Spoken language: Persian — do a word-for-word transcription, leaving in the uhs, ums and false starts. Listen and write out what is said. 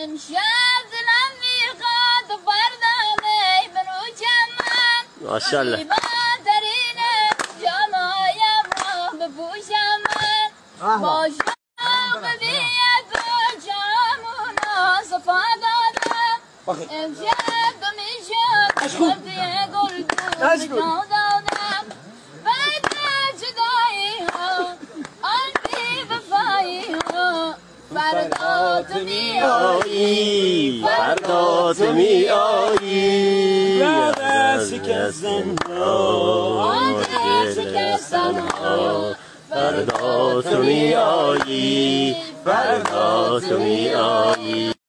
امشب دلم میخواد و فردا بروجم من ماشاءالله زیباترین جامه‌هایم را بپوشم من با شوق بیاد با جامونا صفا دادم امشب تو میشد گفتی گلگون به جا دادم بعد جدایی ها آن بی وفایی ها فردا تو می آیی فردا تو می آیی بعد شکستن ها شکستن ها فردا تو می آیی فردا تو می آیی